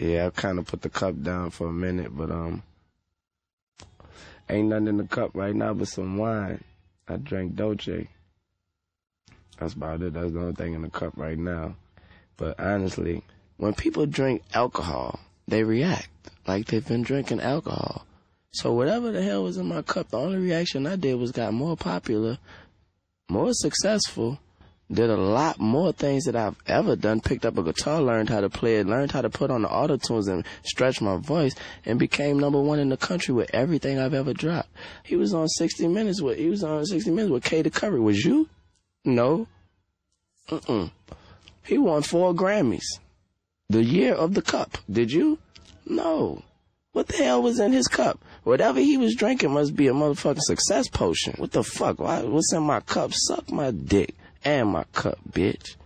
Yeah, I kind of put the cup down for a minute, but ain't nothing in the cup right now but some wine. I drank Dolce. That's about it. That's the only thing in the cup right now. But honestly, when people drink alcohol, they react like they've been drinking alcohol. So whatever the hell was in my cup, the only reaction I did was got more popular, more successful, did a lot more things that I've ever done, picked up a guitar, learned how to play it, learned how to put on the auto-tunes and stretch my voice, and became #1 in the country with everything I've ever dropped. He was on 60 Minutes with Kay the Curry. Was you? No. He won 4 Grammys. The year of the cup. Did you? No. What the hell was in his cup? Whatever he was drinking must be a motherfucking success potion. What the fuck? What's in my cup? Suck my dick and my cup, bitch.